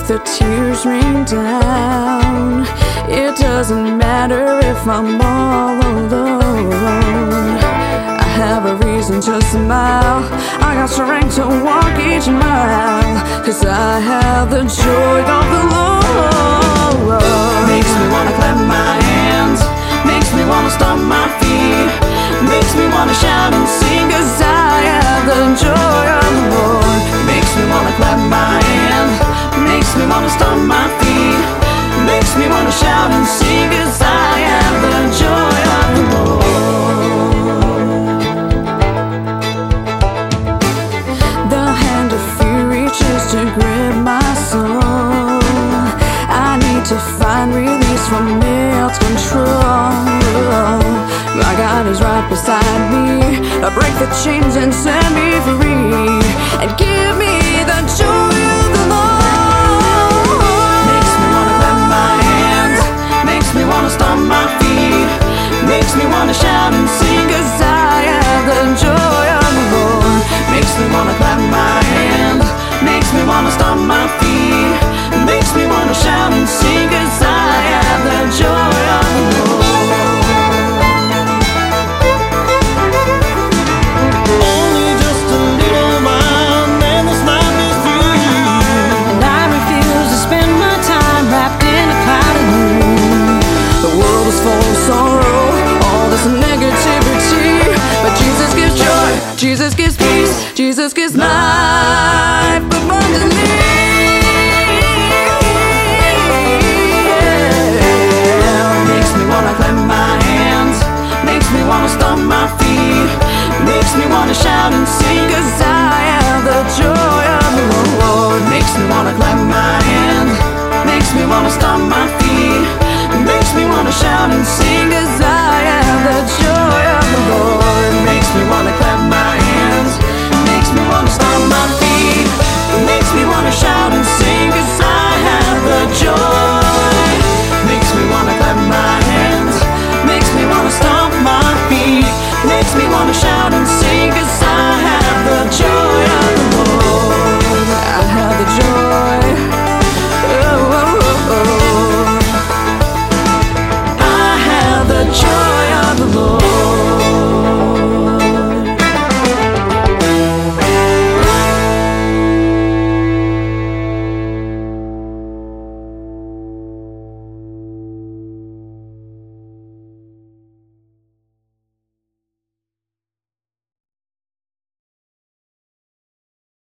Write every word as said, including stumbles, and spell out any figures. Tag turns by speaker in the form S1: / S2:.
S1: the tears rain down. It doesn't matter if I'm all alone. I have a reason to smile. I got strength to walk each mile, 'cause I have the joy of the Lord.
S2: Makes me wanna clap my hands, makes me wanna stomp my feet, makes me wanna shout and sing, 'cause I have the joy of the Lord. Makes me wanna clap my hands, makes me wanna stomp my feet, makes me wanna shout and sing, 'cause I have the joy of the Lord.
S1: The hand of fear reaches to grip my soul. I need to find release from its control. My God is right beside me, break the chains and set me free, and give me the joy of the Lord.
S2: Makes me wanna clap my hands, makes me wanna stomp my feet, makes me wanna shout and sing, 'cause I have the joy of the Lord. Makes me wanna clap my hands, makes me wanna stomp my feet,